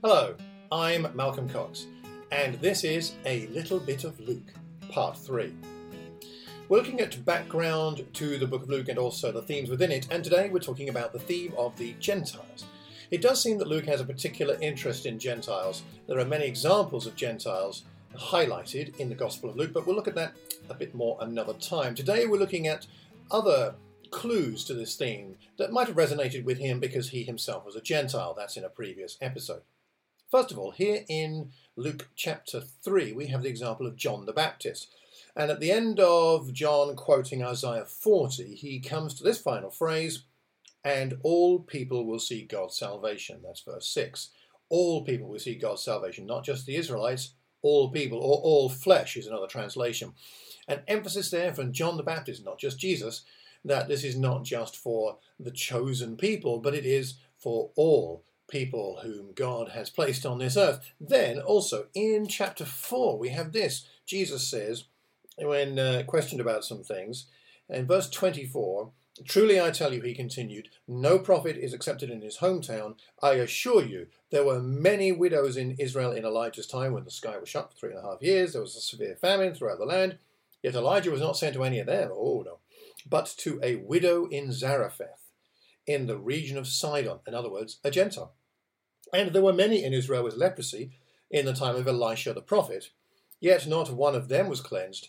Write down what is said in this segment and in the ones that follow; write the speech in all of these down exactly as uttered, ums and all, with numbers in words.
Hello, I'm Malcolm Cox, and this is A Little Bit of Luke, Part three. We're looking at background to the book of Luke and also the themes within it, and today we're talking about the theme of the Gentiles. It does seem that Luke has a particular interest in Gentiles. There are many examples of Gentiles highlighted in the Gospel of Luke, but we'll look at that a bit more another time. Today we're looking at other clues to this theme that might have resonated with him because he himself was a Gentile. That's in a previous episode. First of all, here in Luke chapter three, we have the example of John the Baptist. And at the end of John quoting Isaiah forty, he comes to this final phrase, and all people will see God's salvation. That's verse six. All people will see God's salvation, not just the Israelites, all people, or all flesh is another translation. An emphasis there from John the Baptist, not just Jesus, that this is not just for the chosen people, but it is for all people whom God has placed on this earth. Then also in chapter four, we have this. Jesus says, when uh, questioned about some things, in verse twenty-four, "Truly I tell you," he continued, "no prophet is accepted in his hometown. I assure you, there were many widows in Israel in Elijah's time when the sky was shut for three and a half years. There was a severe famine throughout the land. Yet Elijah was not sent to any of them, oh no, but to a widow in Zarephath, in the region of Sidon," in other words, a Gentile. "And there were many in Israel with leprosy in the time of Elisha the prophet, yet not one of them was cleansed,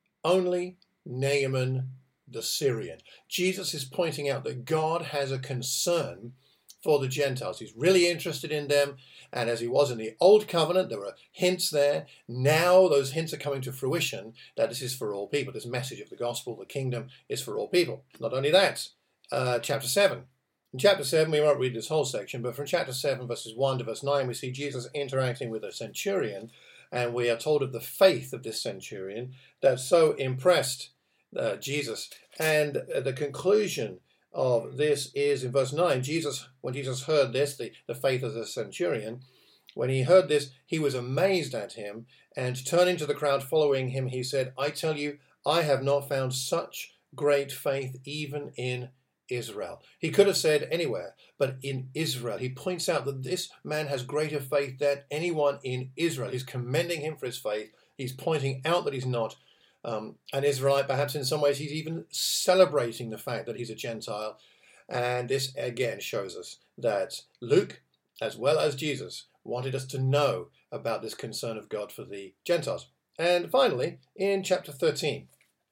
only Naaman the Syrian." Jesus is pointing out that God has a concern for the Gentiles. He's really interested in them, and as he was in the Old Covenant, there were hints there. Now those hints are coming to fruition that this is for all people. This message of the gospel, the kingdom, is for all people. Not only that, uh, chapter seven. In chapter seven, we won't read this whole section, but from chapter seven, verses one to verse nine, we see Jesus interacting with a centurion, and we are told of the faith of this centurion that so impressed uh, Jesus. And uh, the conclusion of this is in verse nine. Jesus, when Jesus heard this, the, the faith of the centurion, when he heard this, he was amazed at him, and turning to the crowd following him, he said, "I tell you, I have not found such great faith even in Israel." He could have said anywhere, but in Israel. He points out that this man has greater faith than anyone in Israel. He's commending him for his faith. He's pointing out that he's not um, an Israelite. Perhaps in some ways he's even celebrating the fact that he's a Gentile. And this again shows us that Luke, as well as Jesus, wanted us to know about this concern of God for the Gentiles. And finally, in chapter thirteen.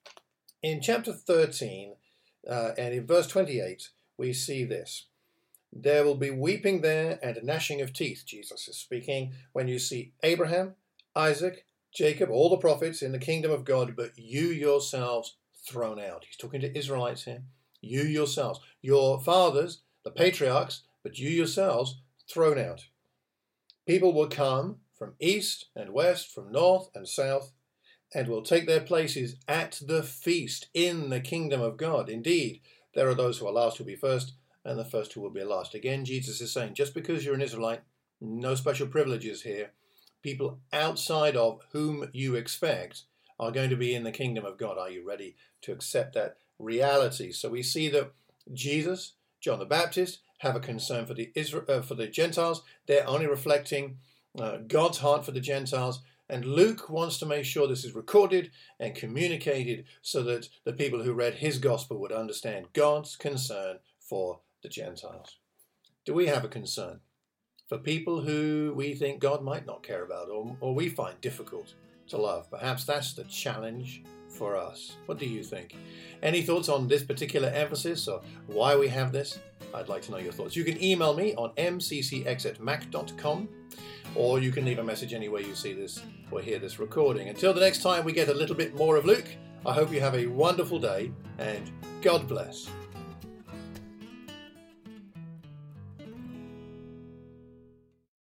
In chapter thirteen, Uh, and in verse twenty-eight, we see this. "There will be weeping there and gnashing of teeth," Jesus is speaking, "when you see Abraham, Isaac, Jacob, all the prophets in the kingdom of God, but you yourselves thrown out." He's talking to Israelites here. You yourselves, your fathers, the patriarchs, but you yourselves thrown out. People will come from east and west, from north and south, and will take their places at the feast in the kingdom of God. Indeed, there are those who are last who will be first, and the first who will be last. Again, Jesus is saying, just because you're an Israelite, no special privileges here. People outside of whom you expect are going to be in the kingdom of God. Are you ready to accept that reality? So we see that Jesus, John the Baptist, have a concern for the Israel, uh, for the Gentiles. They're only reflecting uh, God's heart for the Gentiles. And Luke wants to make sure this is recorded and communicated so that the people who read his gospel would understand God's concern for the Gentiles. Do we have a concern for people who we think God might not care about, or, or we find difficult to love? Perhaps that's the challenge for us. What do you think? Any thoughts on this particular emphasis or why we have this? I'd like to know your thoughts. You can email me on m c c x at mac dot com, or you can leave a message anywhere you see this or hear this recording. Until the next time we get a little bit more of Luke, I hope you have a wonderful day, and God bless.